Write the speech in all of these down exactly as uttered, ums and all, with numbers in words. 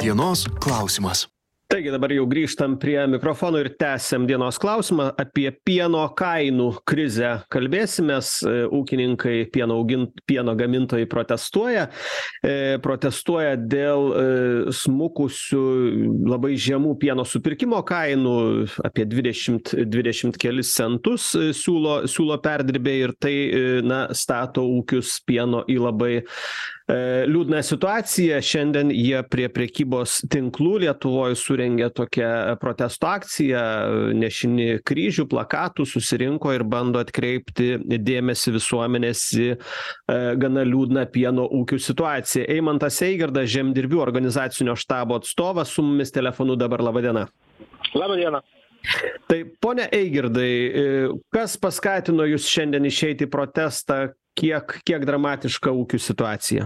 Dienos klausimas. Taigi dabar jau grįžtam prie mikrofono ir tęsiam dienos klausimą. Apie pieno kainų krizę kalbėsimės. Ūkininkai, pieno, augint, pieno gamintojai protestuoja. E, protestuoja dėl e, smukusių labai žemų pieno supirkimo kainų. Apie dvidešimt, dvidešimt kelis centus siūlo, siūlo perdirbėjai ir tai na, stato ūkius pieno į labai liūdną situaciją. Šiandien jie prie prekybos tinklų Lietuvoje surengė tokią protesto akciją, nešini kryžių, plakatų, susirinko ir bando atkreipti dėmesį visuomenės į gana liūdną pieno ūkių situaciją. Eimantas Eigirdas, žemdirbių organizacinio štabo atstovas, su mumis telefonu dabar. Labą dieną. Labą dieną. Tai, ponia Eigirdai, kas paskatino jūs šiandien išeiti į protestą, kiek, kiek dramatiška ūkių situacija?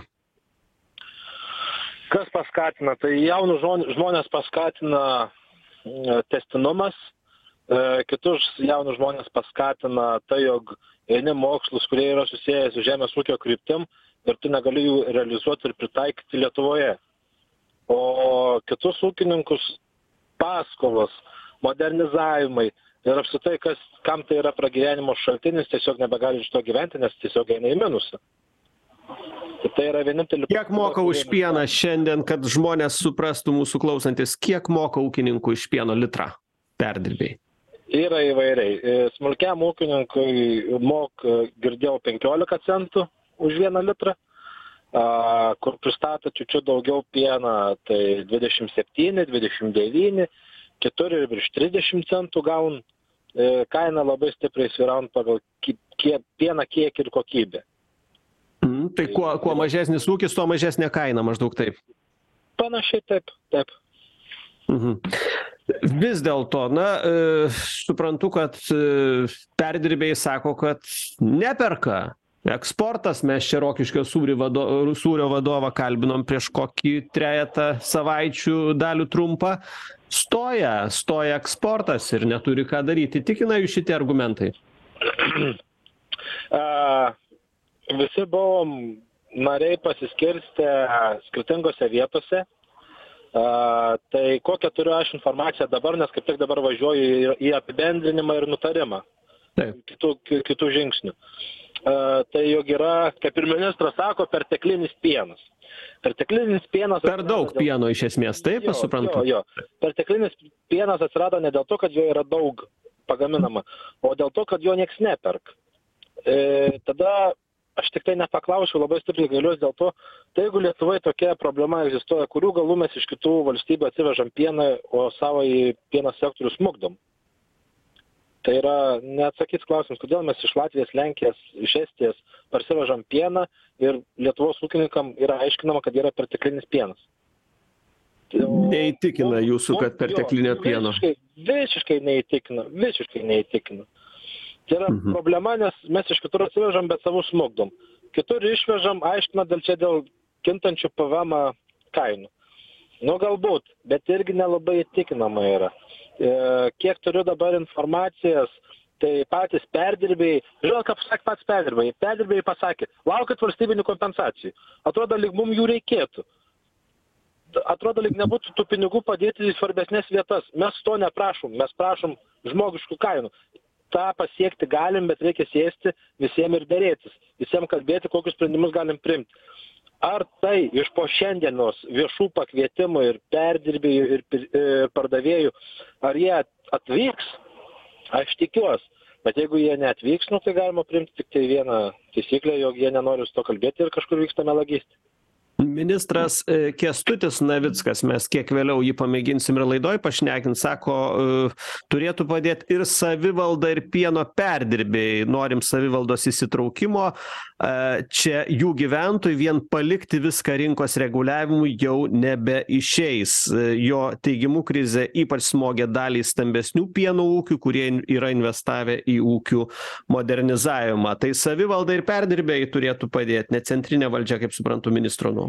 Kas paskatina? Tai jaunų žmonės paskatina tęstinumas, kitus jaunus žmonės paskatina tai, jog eini mokslus, kurie yra susiję su žemės ūkio kryptim ir tu negali jų realizuoti ir pritaikyti Lietuvoje. O kitus ūkininkus paskolos, modernizavimai ir apskritai, kas, kam tai yra pragyvenimo šaltinis, tiesiog nebegali iš to gyventi, nes tiesiog eina į minusą. Tai yra vienintelį... Kiek moka už pieną šiandien, kad žmonės suprastų mūsų klausantis, kiek moka ūkininkų iš pieno litrą perdirbėjai? Yra įvairiai. Smulkiam ūkininkui mok, girdėjau, penkiolika centų už vieną litrą, kur pristato čiučiu daugiau pieną, tai dvidešimt septyni, dvidešimt devyni, kitur ir virš trisdešimt centų gaun. Kaina labai stipriai svyraujant pagal kie, pieną kiekį ir kokybę. Mm, tai kuo, kuo mažesnis ūkis, tuo mažesnė kaina, maždaug taip. Panašiai taip, taip. Mhm. Vis dėlto, na, e, suprantu, kad e, perdirbėjai sako, kad neperka. Eksportas, mes čia Rokiškio sūrio, vado, sūrio vadovą kalbinom prieš kokį trejetą savaičių dalių trumpą. Stoja, stoja eksportas ir neturi ką daryti. Tikina jūs šitie argumentai? uh... Visi buvom nariai pasiskirstę skirtingose vietose. A, tai kokią turiu aš informaciją dabar, nes kaip tik dabar važiuoju į, į apibendrinimą ir nutarimą. Taip. Kitų, kitų žingsnių. A, tai jog yra, kaip ir ministras sako, perteklinis pienas. Perteklinis pienas... Per daug dėl... pieno iš esmės, taip, aš suprantu. Jo, jo. Perteklinis pienas atsirado ne dėl to, kad jo yra daug pagaminama, o dėl to, kad jo nieks neperk. E, tada... Aš tik tai nepaklausiu, labai stipriai gailiuosi dėl to, tai jeigu Lietuvoje tokia problema egzistuoja, kurių galų mes iš kitų valstybių atsivežam pieną, o savo į pieno sektorių smukdom. Tai yra neatsakyts klausimas, kodėl mes iš Latvijos, Lenkijos, iš Estijos parsivežam pieną ir Lietuvos ūkininkam yra aiškinama, kad yra perteklinis pienas. Neįtikina jūsų, kad perteklinio pieno. Visiškai, visiškai neįtikina, visiškai neįtikina. Tai yra mhm. problema, nes mes iš kitur atsivežam, bet savus smukdom. Kitur išvežam, aiškina dėl čia dėl kintančių P V M kainų. Nu galbūt, bet irgi nelabai įtikinama yra. E, kiek turiu dabar informacijos, tai patys perdirbėjai, žinot, ką pasakė patys perdirbėjai. Perdirbėjai pasakė, laukit valstybinių kompensacijų. Atrodo, lyg mums jų reikėtų. Atrodo, lyg nebūtų tų pinigų padėti į svarbesnės vietas. Mes to neprašom, mes prašom žmogiškų kainų. tą pasiekti galim, bet reikia sėsti visiems ir dėrėtis, visiems kalbėti, kokius sprendimus galim priimti. Ar tai iš po šiandienos viešų pakvietimų ir perdirbėjų ir pardavėjų, ar jie atvyks, aš tikiuosi. Bet jeigu jie neatvyks, nu, tai galima priimti tik tai vieną taisyklę, jog jie nenori su to kalbėti ir kažkur vyksta melagystė. Ministras Kęstutis Navickas, mes kiek vėliau jį pamėginsim ir laidoj pašnekint, sako, turėtų padėti ir savivalda, ir pieno perdirbėjai. Norim savivaldos įsitraukimo. Čia jų gyventojai vien palikti viską rinkos reguliavimui jau nebeišeis. Jo teigimu krizė ypač smogė dalį stambesnių pieno ūkių, kurie yra investavę į ūkių modernizavimą. Tai savivalda ir perdirbėjai turėtų padėti, ne centrinė valdžia, kaip suprantu, ministro nuomonė.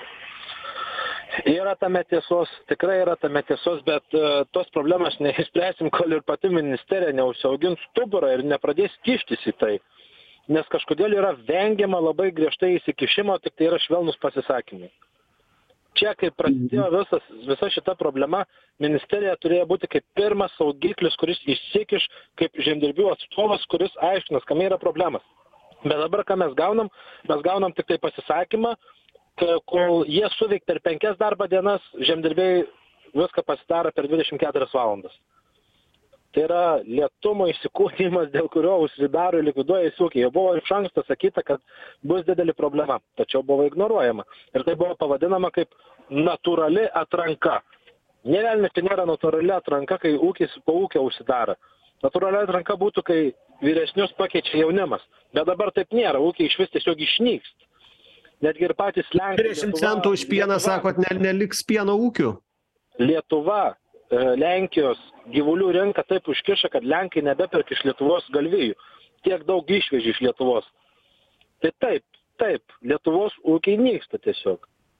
Yra tame tiesos, tikrai yra tame tiesos, bet uh, tos problemas neišspręsim, kol ir pati ministerija neužsiaugins stuburą ir nepradės kištis į tai. Nes kažkodėl yra vengiama labai griežtai įsikišimo, tik tai yra švelnus pasisakymai. čia, kai prasidėjo visas, visa šita problema, ministerija turėjo būti kaip pirmas saugiklis, kuris įsikiš kaip žemdirbių atstovas, kuris aiškinas, kame yra problemas. Bet dabar, ką mes gaunam, mes gaunam tik tai pasisakymą, kol jie suveik per penkias darbo dienas, žemdirbiai viską pasidaro per dvidešimt keturias valandas. Tai yra lėtumo įsikūnimas, dėl kurio užsidaro ir likviduoja ūkiai. Jau buvo iš anksto sakyta, kad bus didelė problema, tačiau buvo ignoruojama. Ir tai buvo pavadinama kaip natūrali atranka. Nė velnės, tai nėra natūrali atranka, kai ūkis po ūkio užsidaro. Natūrali atranka būtų, kai vyresnius pakeičia jaunimas. Bet dabar taip nėra, ūkiai iš vis tiesiog išnykst. Netgi ir patys Lenkai. trisdešimt centų už pieną, sakot, ne, neliks pieno ūkių? Lietuva, Lenkijos gyvulių rinka taip užkiša, kad Lenkai nebeperka iš Lietuvos galvijų. Tiek daug išvežė iš Lietuvos. Tai taip, taip, Lietuvos ūkiai nyksta tiesiog.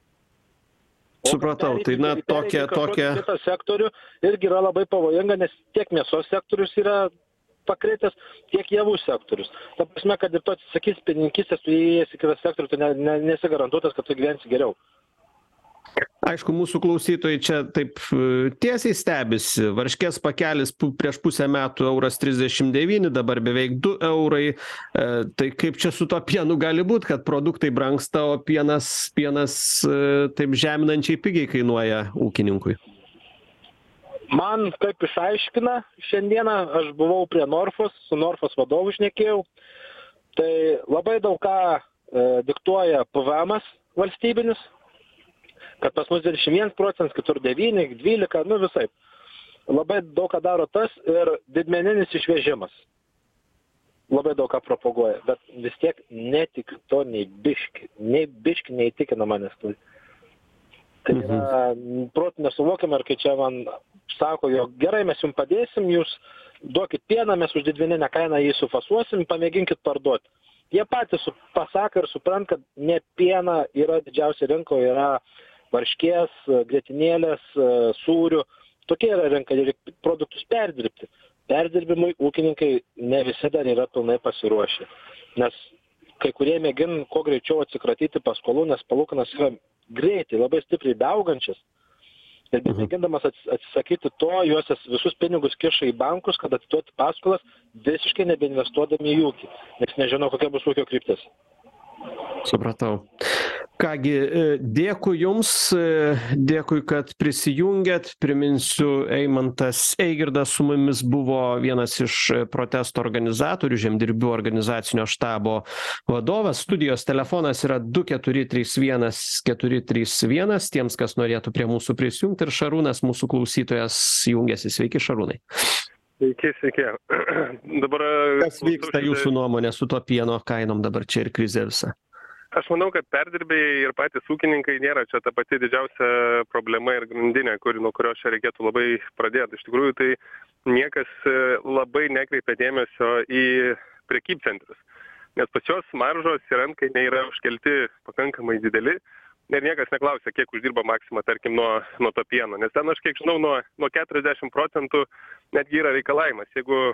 O Supratau, tai na tokia, tokia... Kitą sektorių irgi yra labai pavojinga, nes tiek mėsos sektorius yra pakreitęs, tiek javų sektorius. Ta prasme, kad ir tu atsisakys pieninkystės, tu įėjęs į kitą sektorių, tu ne, ne, nesi garantuotas, kad tu gyvensi geriau. Aišku, mūsų klausytojai čia taip tiesiai stebisi. Varškės pakelis prieš pusę metų euras trisdešimt devyni, dabar beveik du eurai. E, tai kaip čia su to pienu gali būt, kad produktai brangsta, o pienas, pienas e, taip žeminančiai pigiai kainuoja ūkininkui? Man kaip išaiškina, šiandieną aš buvau prie Norfos, su Norfos vadovu šnekėjau. Tai labai daug ką e, diktuoja P V Emas valstybinis, kad pas mus dvidešimt vienas procentas, kitur devyni, dvylika, nu visai. Labai daug ką daro tas ir didmeninis išvežimas. Labai daug ką propaguoja, bet vis tiek netikiu to nei biški. Nei biški neįtikina manęs. Tai, tai yra mhm. protų nesuvokiama, ir kai čia man sako, jog gerai, mes jums padėsim, jūs duokit pieną, mes už didmeninę kainą jį sufasuosim, pamėginkit parduoti. Jie patys pasako ir suprant, kad ne piena yra didžiausia rinko, yra varškės, grietinėlės, sūrių. Tokie yra rinka ir produktus perdirbti. Perdirbimui ūkininkai ne visi dar yra pilnai pasiruošę. Nes kai kurie mėgina kuo greičiau atsikratyti paskolų, nes palūkanos yra greitai, labai stipriai beaugančias. Ir mėgindamas atsisakyti to, juos visus pinigus kiša į bankus, kad atiduoti paskolas, visiškai nebeinvestuodami į ūkį. Nes nežinau, kokia bus ūkio kryptis. Supratau. Kągi, dėkui Jums, dėkui, kad prisijungėt. Priminsiu, Eimantas Eigirdas su mumis buvo vienas iš protesto organizatorių, žemdirbių organizacinio štabo vadovas. Studijos telefonas yra du keturi trys vienas keturi trys vienas, tiems, kas norėtų prie mūsų prisijungti. Ir Šarūnas, mūsų klausytojas, jungiasi. Sveiki, Šarūnai. Sveiki, sveiki. Dabar, kas vyksta jūsų nuomonė su to pieno kainom dabar čia ir krizė visa? Aš manau, kad perdirbėjai ir patys ūkininkai nėra čia ta pati didžiausia problema ir grandinė, kuri, nuo kurios čia reikėtų labai pradėti. Iš tikrųjų, tai niekas labai nekreipia dėmesio į prekybcentrius, nes pačios maržos ir antkainiai yra užkelti pakankamai dideli ir niekas neklausia, kiek uždirba Maxima, tarkim, nuo, nuo to pieno. Nes ten, aš kiek žinau, nuo, nuo keturiasdešimt procentų netgi yra reikalavimas. Jeigu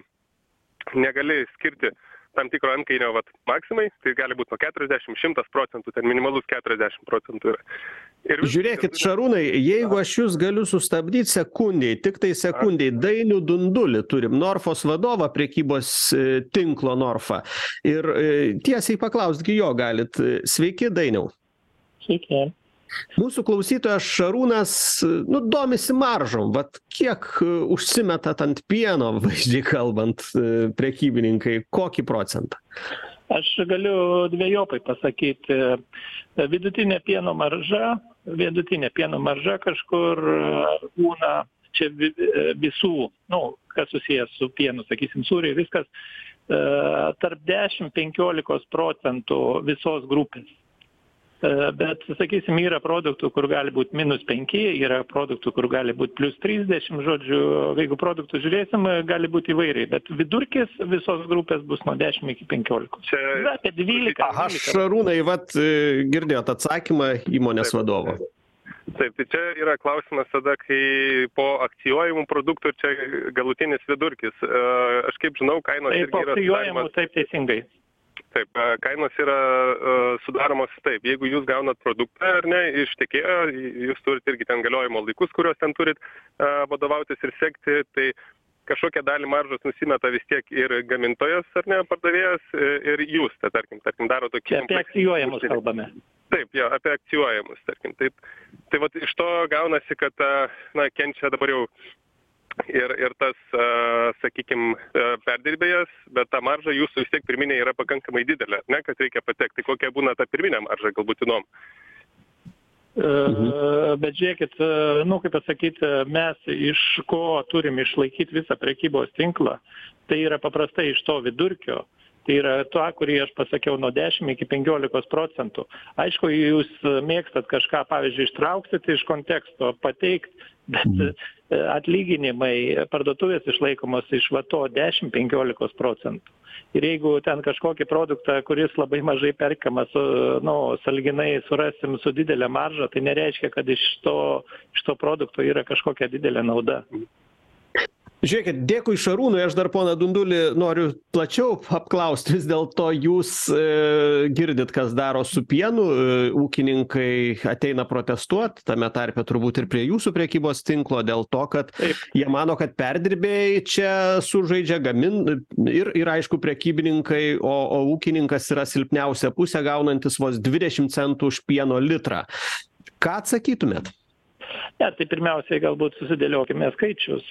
negali skirti tam tikro antkainio vat Maximai, tai gali būti nuo keturiasdešimt iki šimto procentų, ten minimalus keturiasdešimt procentų yra. Ir vis... Žiūrėkit, Šarūnai, jeigu aš jūs galiu sustabdyti sekundiai, tik tai sekundiai, Dainių Dundulį turim, Norfos vadovą, prekybos tinklo Norfa. Ir tiesiai paklauskite jo galit. Sveiki, Dainiau. Sveiki. Mūsų klausytojas Šarūnas, nu, domisi maržom, vat kiek užsimetat ant pieno, vaizdžiai kalbant, prekybininkai, kokį procentą? Aš galiu dvejopai pasakyti. Vidutinė pieno marža, vidutinė pieno marža kažkur būna čia visų, nu, kas susijęs su pienu, sakysim, sūriai, viskas, tarp dešimt iki penkiolikos procentų visos grupės. Bet, sakysim, yra produktų, kur gali būti minus penki, yra produktų, kur gali būti plus trisdešimt, žodžiu, jeigu produktų žiūrėsim, gali būti įvairiai, bet vidurkis visos grupės bus nuo dešimt iki penkiolikos. Čia apie dvylika. Aha, Šarūnai, vat girdėjot atsakymą įmonės vadovo. Taip, tai čia yra klausimas tada, kai po akcijuojamų produktų čia galutinis vidurkis. Aš kaip žinau, kainos taip, irgi yra... Akcijuojamų, taip teisingai. Taip, kainos yra uh, sudaromos taip, jeigu jūs gaunat produktą ar ne, iš tiekėjo, jūs turite irgi ten galiojimo laikus, kuriuos ten turit uh, vadovautis ir sekti, tai kažkokią dalį maržos nusimeta vis tiek ir gamintojas ar ne, pardavėjas ir jūs, tai tarkim, tarkim daro tokį... Apie akcijuojamus kalbame. Taip, jo, apie akcijuojamus, tarkim. Taip, tai vat iš to gaunasi, kad, na, kenčia dabar jau ir, ir tas, sakykime, perdirbėjas, bet ta marža jūsų vis tiek pirminė yra pakankamai didelė, ne, kad reikia patekti. Kokia būna ta pirminė marža, galbūt įdomu? Mhm. Bet žiūrėkit, nu, kaip pasakyti, mes iš ko turim išlaikyti visą prekybos tinklą, tai yra paprastai iš to vidurkio. Tai yra to, kurį aš pasakiau, nuo dešimt iki penkiolikos procentų. Aišku, jūs mėgstat kažką, pavyzdžiui, ištrauksit iš konteksto, pateikt, bet atlyginimai parduotuvės išlaikomos iš va to dešimt iki penkiolikos procentų. Ir jeigu ten kažkokį produktą, kuris labai mažai perkamas, nu, sąlyginai surasim su didelė marža, tai nereiškia, kad iš to, iš to produkto yra kažkokia didelė nauda. Žiūrėkit, dėkui Šarūnui, aš dar poną Dundulį noriu plačiau apklausti, vis dėlto jūs e, girdit, kas daro su pienu, e, ūkininkai ateina protestuoti, tame tarpe turbūt ir prie jūsų prekybos tinklo, dėl to, kad Taip. Jie mano, kad perdirbėjai čia sužaidžia gamin ir, ir aišku, prekybininkai, o, o ūkininkas yra silpniausia pusė, gaunantis vos dvidešimt centų už pieno litrą. Ką atsakytumėt? Ne, tai pirmiausiai galbūt susidėliokime skaičius.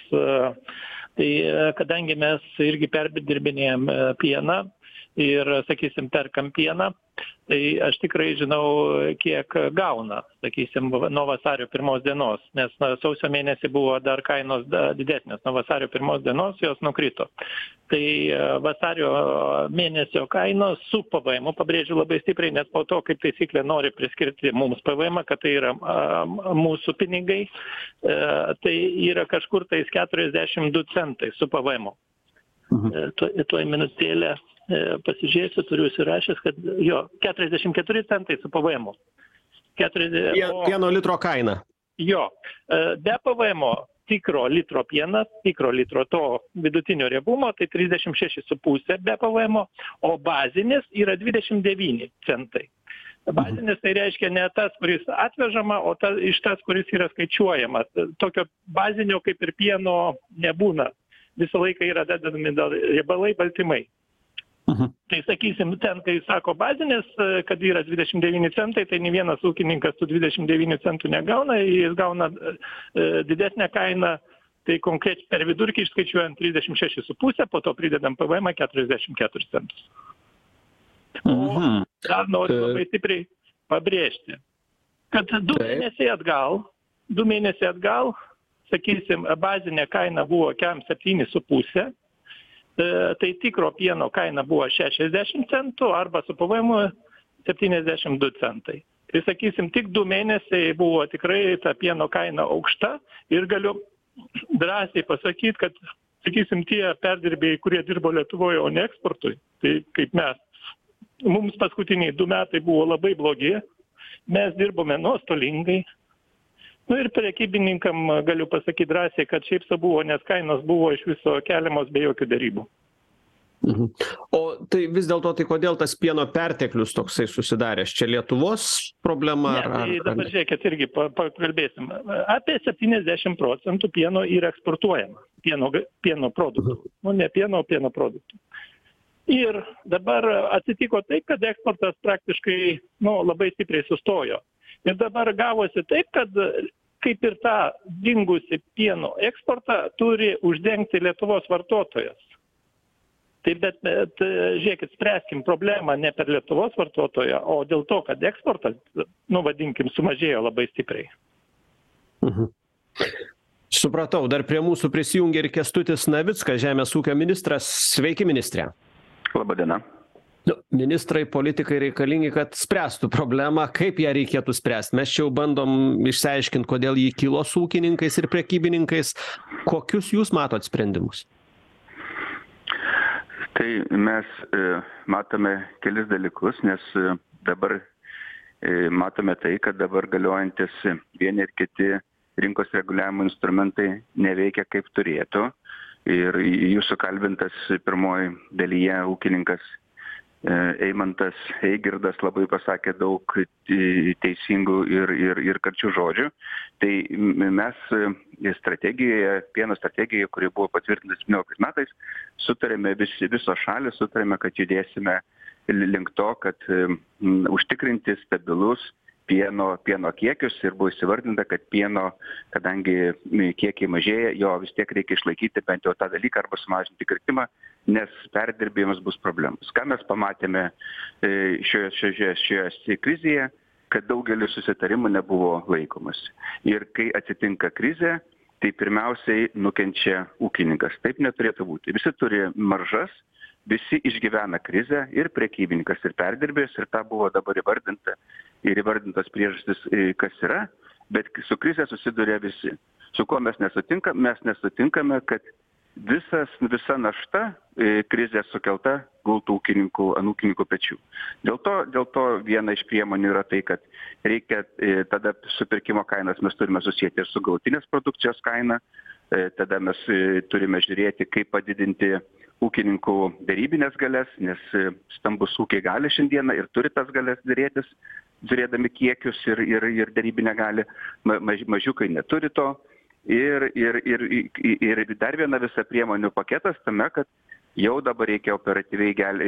Tai kadangi mes irgi perdirbinėjam pieną ir, sakysim, perkam pieną, tai aš tikrai žinau, kiek gauna, sakysim, nuo vasario pirmos dienos, nes na, sausio mėnesį buvo dar kainos didesnės, nuo vasario pirmos dienos jos nukrito. Tai vasario mėnesio kainos su P V M, pabrėžiu labai stipriai, nes po to, kaip taisyklė, nori priskirti mums P V M, kad tai yra a, mūsų pinigai, e, tai yra kažkur tais keturiasdešimt du centai su P V M. Mhm. Tuoj, tuoj minutėlę pasižiūrėsiu, turiu įsirašęs, kad jo, keturiasdešimt keturi centai su P V M. keturiasdešimt... Pieno litro kaina. Jo, be P V M tikro litro pienas, tikro litro to vidutinio riebumo, tai trisdešimt šeši su puse be P V M, o bazinis yra dvidešimt devyni centai. Bazinis tai reiškia ne tas, kuris atvežama, o ta, iš tas, kuris yra skaičiuojamas. Tokio bazinio kaip ir pieno nebūna. Visą laiką yra dedami riebalai, baltymai. Mhm. Tai sakysim, ten, kai sako bazinės, kad yra dvidešimt devyni centai, tai ne vienas ūkininkas tų dvidešimt devynių centų negauna, jis gauna e, didesnę kainą, tai konkrečiai per vidurkį išskaičiuojant trisdešimt šeši su puse, po to pridedam P V M keturiasdešimt keturis centus. Mhm. O dar noriu labai stipriai pabrėžti, kad du Taip. mėnesiai atgal, du mėnesiai atgal, sakysim, bazinė kaina buvo kem septyni su puse, tai tikro pieno kaina buvo šešiasdešimt centų arba su P V M septyniasdešimt du centai. Tai sakysim, tik du mėnesiai buvo tikrai ta pieno kaina aukšta ir galiu drąsiai pasakyti, kad, sakysim, tie perdirbėjai, kurie dirbo Lietuvoje, o ne eksportui, tai kaip mes, mums paskutiniai du metai buvo labai blogi, mes dirbome nuostolingai. Nu ir prekybininkam galiu pasakyti drąsiai, kad šiaip sa buvo, nes kainos buvo iš viso keliamos be jokių darybų. Mhm. O tai vis dėlto, tai kodėl tas pieno perteklius toksai susidaręs? Čia Lietuvos problema? Ne, tai ar, dabar žiūrėkit, irgi pakalbėsim. Apie septyniasdešimt procentų pieno yra eksportuojama. Pieno, pieno produktų. Mhm. Nu, ne pieno, o pieno produktų. Ir dabar atsitiko taip, kad eksportas praktiškai nu, labai stipriai sustojo. Ir dabar gavosi taip, kad kaip ir tą dingusi pieno eksportą turi uždengti Lietuvos vartotojas. Tai bet, bet žiūrėkit, spręskim problemą ne per Lietuvos vartotoją, o dėl to, kad eksportas, nu vadinkim, sumažėjo labai stipriai. Mhm. Supratau, dar prie mūsų prisijungė ir Kęstutis Navickas, Žemės ūkio ministras. Sveiki, ministre. Labadiena. Nu, ministrai, politikai reikalingi, kad spręstų problemą, kaip ją reikėtų spręsti. Mes čia jau bandom išsiaiškinti, kodėl jį kilo su ūkininkais ir prekybininkais. Kokius jūs matot sprendimus? Tai mes e, matome kelis dalykus, nes e, dabar e, matome tai, kad dabar galiojantis vieni ir kiti rinkos reguliavimo instrumentai neveikia kaip turėtų. Ir jūsų kalbintas pirmoji dalyje ūkininkas Eimantas Eigirdas labai pasakė daug teisingų ir, ir, ir karčių žodžių. Tai mes strategijoje, pieno strategijoje, kuri buvo patvirtinta septynioliktais metais, sutarėme, visi, visos šalis sutarėme, kad judėsime link to, kad um, užtikrinti stabilus pieno, pieno kiekius ir buvo įsivardinta, kad pieno, kadangi kiekiai mažėja, jo vis tiek reikia išlaikyti bent jau tą dalyką arba sumažinti kritimą, nes perdirbėjimas bus problemas. Ką mes pamatėme šioje, šioje, šioje krizėje, kad daugelis susitarimų nebuvo laikomas. Ir kai atsitinka krizė, tai pirmiausiai nukenčia ūkininkas. Taip neturėtų būti. Visi turi maržas, visi išgyvena krizę, ir prekybininkas, ir perdirbėjas, ir tą buvo dabar įvardinta, ir įvardintos priežastis, kas yra, bet su krize susiduria visi. Su kuo mes nesutinkame? Mes nesutinkame, kad visas, visa našta krizės sukelta gultų ūkininkų, ant ūkininkų pečių. Dėl to, dėl to viena iš priemonių yra tai, kad reikia tada supirkimo kainas mes turime susijęti ir su galutinės produkcijos kaina, tada mes turime žiūrėti, kaip padidinti ūkininkų darybinės galės, nes stambus ūkiai gali šiandieną ir turi tas galės dėrėtis, žiūrėdami kiekius ir, ir, ir darybinę gali, maž, mažiukai neturi to. Ir, ir, ir, ir dar viena visa priemonių paketas tame, kad jau dabar reikia operatyviai gali,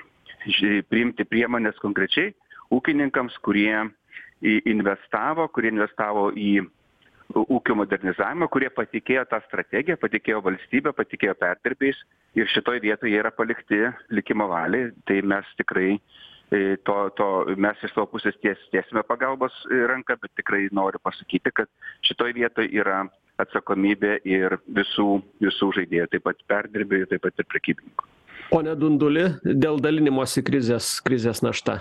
priimti priemonės konkrečiai ūkininkams, kurie investavo, kurie investavo į ūkio modernizavimą, kurie patikėjo tą strategiją, patikėjo valstybę, patikėjo perdirbėjais ir šitoj vietoje jie yra palikti likimo valiai. Tai mes tikrai to, to mes iš savo pusės ties, tiesime pagalbos ranką, bet tikrai noriu pasakyti, kad šitoj vietoje yra atsakomybė ir visų, visų žaidėjų, taip pat perdirbėjų, taip pat ir prekybininkų. Pone Dunduli, dėl dalinimosi krizės, krizės našta.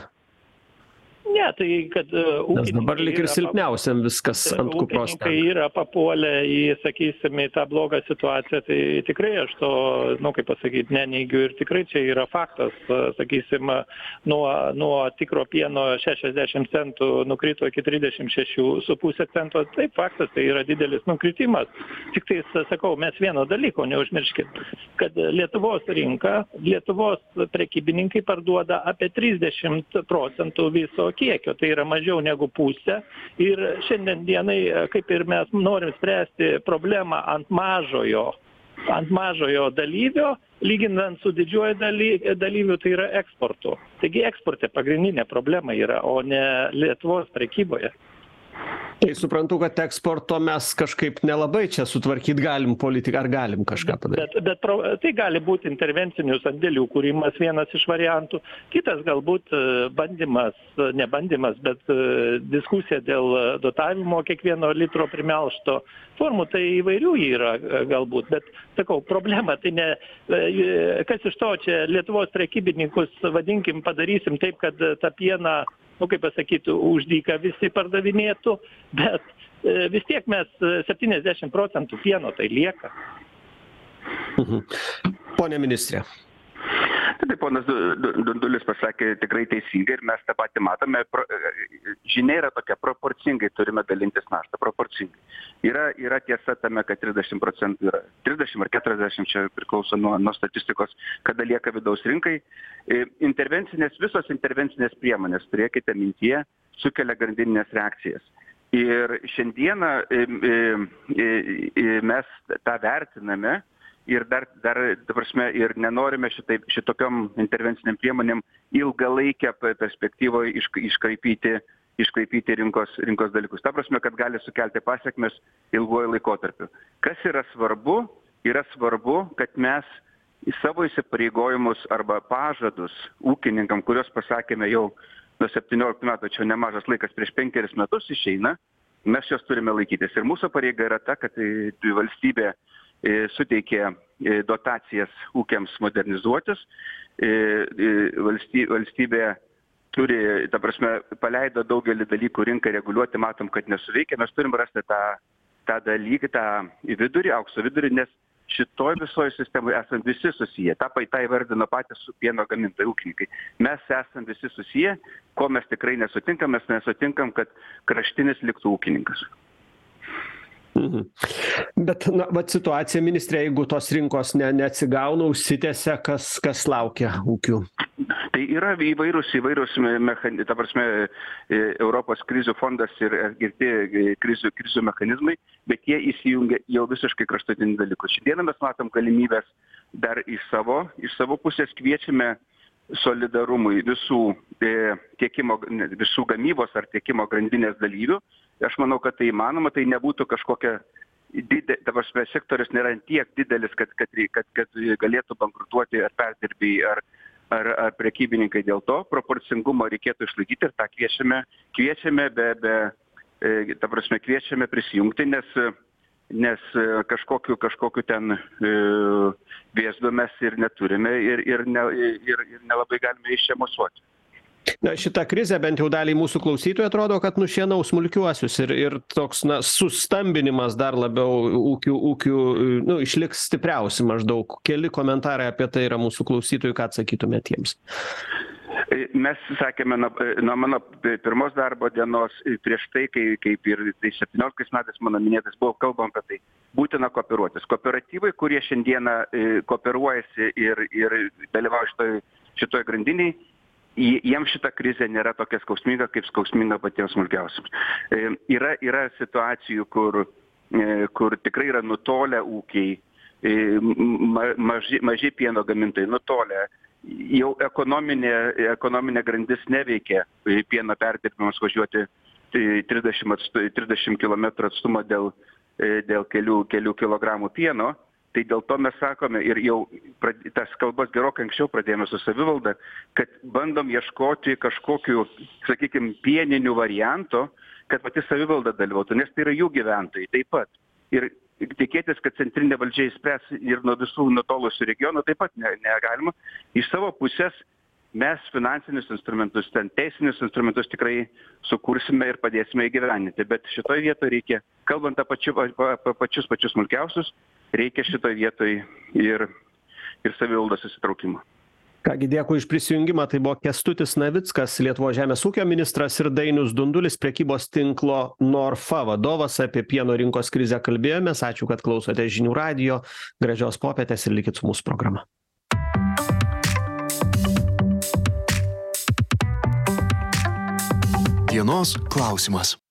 Ne, tai kad uh, Nes dabar lik ir silpniausiam viskas ant kupros. Ūkininkai yra papuolę į, sakysime, tą blogą situaciją, tai tikrai aš to, nu, kaip pasakyti, neneigiu ir tikrai čia yra faktas, sakysime, nuo, nuo tikro pieno šešiasdešimt centų nukrito iki trisdešimt šešių su pusė cento, taip faktas, tai yra didelis nukritimas. Tik tai, sakau, mes vieno dalyko neužmirškit, kad Lietuvos rinka, Lietuvos prekybininkai parduoda apie trisdešimt procentų viso kiekio, tai yra mažiau negu pusė. Ir šiandien dienai, kaip ir mes norim spręsti problemą ant mažojo, ant mažojo dalyvio, lyginant su didžiuoju daly, dalyviu, tai yra eksportu. Taigi eksporte pagrindinė problema yra, o ne Lietuvos prekyboje. Tai suprantu, kad eksporto mes kažkaip nelabai čia sutvarkyt galim politiką, ar galim kažką padaryti? Bet, bet pro, tai gali būti intervencinių sandėlių kūrimas vienas iš variantų, kitas galbūt bandymas, ne bandymas, bet diskusija dėl dotavimo kiekvieno litro primelžto formų, tai įvairių yra galbūt, bet sakau, problema tai ne, kas iš to čia Lietuvos prekybininkus, vadinkim, padarysim taip, kad tą pieną, nu, kaip pasakyti, už dyką visi pardavinėtų, bet e, vis tiek mes septyniasdešimt procentų pieno tai lieka. Mhm. Pone ministrė. Taip, ponas Dundulis pasakė tikrai teisingai ir mes tą patį matome. Žinia yra tokia, proporcingai turime dalintis naštą, proporcingai. Yra, yra tiesa tame, kad trisdešimt procentų yra, trisdešimt ar keturiasdešimt, čia priklauso nuo, nuo statistikos, kada lieka vidaus rinkai. Intervencinės, visos intervencinės priemonės, turėkite mintyje, sukelia grandininės reakcijas. Ir šiandieną mes tą vertiname, ir dar, dar, ta prasme, ir nenorime šitaip, šitokiom intervenciniam priemonėm ilgalaikę perspektyvoje iš, iškraipyti, iškraipyti rinkos, rinkos dalykus. Ta prasme, kad gali sukelti pasiekmes ilguoju laikotarpiu. Kas yra svarbu? Yra svarbu, kad mes į savo įsipareigojimus arba pažadus ūkininkam, kuriuos pasakėme jau nuo septynioliktų metų, čia nemažas laikas, prieš penkeris metus išeina, mes jos turime laikytis. Ir mūsų pareiga yra ta, kad valstybė suteikė dotacijas ūkiams modernizuotis, valstybė turi, ta prasme, paleido daugelį dalykų rinką reguliuoti, matom, kad nesuveikia, mes turim rasti tą, tą dalyką, tą vidurį, aukso vidurį, nes šitoj visoje sistemoje esam visi susiję. Ta paita įvardino patys su pieno gamintojai ūkininkai. Mes esam visi susiję, ko mes tikrai nesutinkam, mes nesutinkam, kad kraštinis liktų ūkininkas. Mhm. Bet, na, vat situacija, ministrė, jeigu tos rinkos ne, neatsigauna, užsitęsia, kas, kas laukia ūkių? Tai yra įvairūs, įvairūs mechanizmai, ta prasme, Europos krizių fondas ir girti krizių, krizių mechanizmai, bet jie įsijungia jau visiškai kraštutinius dalykus. Šiandieną mes matom galimybės dar iš savo, iš savo pusės kviečiame solidarumui visų e, tiekimo, visų gamybos ar tiekimo grandinės dalyvių. Aš manau, kad tai įmanoma, tai nebūtų kažkokia didelė, ta prasme, sektorius nėra tiek didelis, kad, kad, kad, kad galėtų bankrutuoti ar perdirbėjai, ar, ar, ar prekybininkai. Dėl to proporcingumo reikėtų išlaikyti ir tą kviečiame, kviečiame, be, be, e, ta prasme, kviečiame prisijungti, nes, nes kažkokiu, kažkokiu ten e, vėzdu mes ir neturime ir, ir, ne, ir, ir nelabai galime iš čia mosuoti. Na, šita krizė bent jau daliai mūsų klausytojų atrodo, kad nušienau smulkiuosius ir, ir toks, na, sustambinimas dar labiau ūkių, ūkių nu, išliks stipriausi maždaug. Keli komentarai apie tai yra mūsų klausytojų, ką atsakytumėte jiems? Mes sakėme nuo, nuo mano pirmos darbo dienos prieš tai, kai, kaip ir tai septynioliktais metais mano minėtas buvo kalbam apie tai, būtina kooperuotis. Kooperatyvai, kurie šiandieną kooperuojasi ir, ir dalyvauja šitoj, šitoj grandiniai, jiems šita krizė nėra tokia skausminga, kaip skausminga patiems smulkiausiams. E, yra, yra situacijų, kur, e, kur tikrai yra nutolę ūkiai, e, ma, maži, maži pieno gamintojai nutolę, jau ekonominė, ekonominė grandis neveikia pieno perdirbimams važiuoti trisdešimt kilometrų atstumą dėl, dėl kelių, kelių kilogramų pieno. Tai dėl to mes sakome ir jau tas kalbas gerokai anksčiau pradėjome su savivalda, kad bandom ieškoti kažkokių, sakykime, pieninių variantų, kad pati savivalda dalyvautų, nes tai yra jų gyventojai taip pat. Ir tikėtis, kad centrinė valdžia įspręs ir nuo visų nutolusių regionų taip pat ne, negalima. Iš savo pusės mes finansinius instrumentus, ten teisinius instrumentus tikrai sukursime ir padėsime įgyveninti. Bet šitoje vietoje reikia, kalbant apie pačiu, pa, pačius pačius smulkiausius, reikia šitoje vietoje ir, ir savivaldos įsitraukimo. Kągi, dėkui iš prisijungimą. Tai buvo Kęstutis Navickas, Lietuvos žemės ūkio ministras, ir Dainius Dundulis, prekybos tinklo Norfa vadovas. Apie pieno rinkos krizę kalbėjomės. Ačiū, kad klausote žinių radijo. Gražios popietės ir likit su mūsų programa. Dienos klausimas.